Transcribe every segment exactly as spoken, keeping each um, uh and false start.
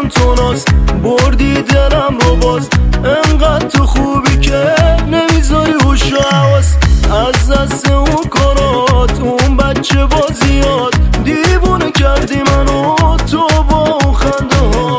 دلم تو ناز، بردی دلم رو باز. انقدر تو خوبی که نمیذاری هوش و حواس. از دست اون کارات اون بچه بازیات دیوونه کردی منو تو با اون خنده ها.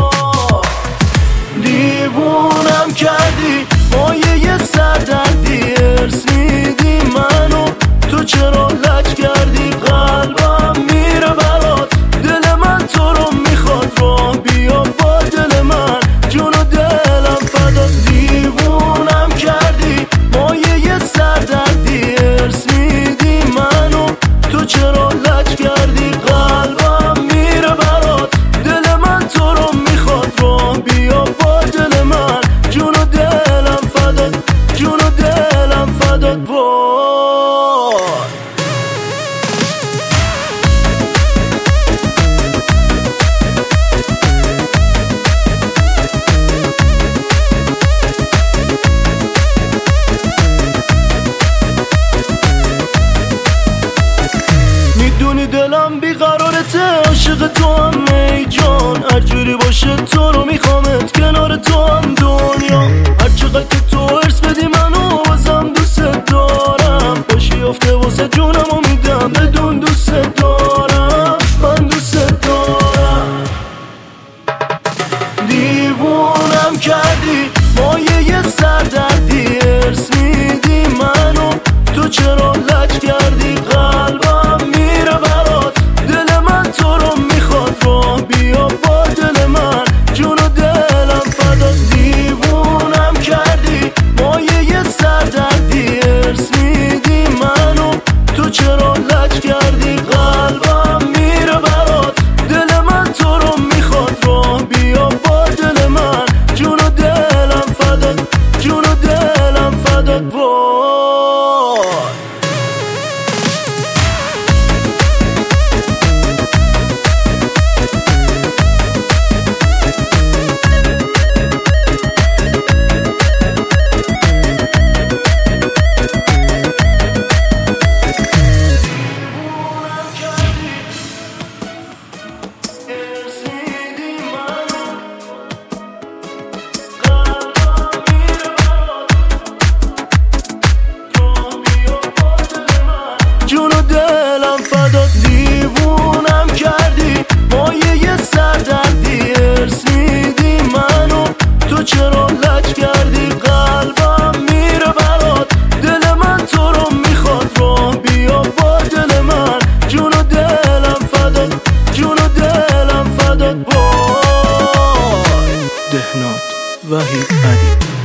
دیوونم کردی مایه سردردی، ارس میدی منو تو چرا لج کردی. قلبم میره برات، دل من تو رو میخواد، راه بیا با دل من، جون و دلم فدا. دیوونم کردی مایه سردردی، ارس میدی منو تو چرا لج کردی. قلبم میره برات، دل من تو رو میخواد، راه بیا با دل من، جون و دلم فدا، جون و دلم فدا. میدونی دلم بیقرارته، عاشق تو هم ای جان. هر جوری باشه تو رو میخوامت، کنار تو هم دنیا. هر چقدر که تو ارس بدی منو بازم دوست دارم. باشی افته واسه جونم و میدم، بدون دوست دارم، من دوست دارم. دیوونم کردی مایه سردردی، ارس میدی منو تو چرا لج کردی. قلبم میره برات، دل من تو رو میخواد، راه بیا با دل من، جون و دلم فدا. دیوونم کردی مایه سردردی، ارس میدی منو تو چرا لج کردی. قلبم میره برات، دل من تو رو میخواد، راه بیا با دل من، جون و دلم فدا، جون و دلم فدا. جون و دلم فدا. دیوونم کردی مایه سردردی، ارس میدی منو تو چرا لج کردی. قلبم میره برات، دل من تو رو میخواد، راه بیا با دل من، جون و دلم فدا، جون و دلم فدا. دهنات وحید علی.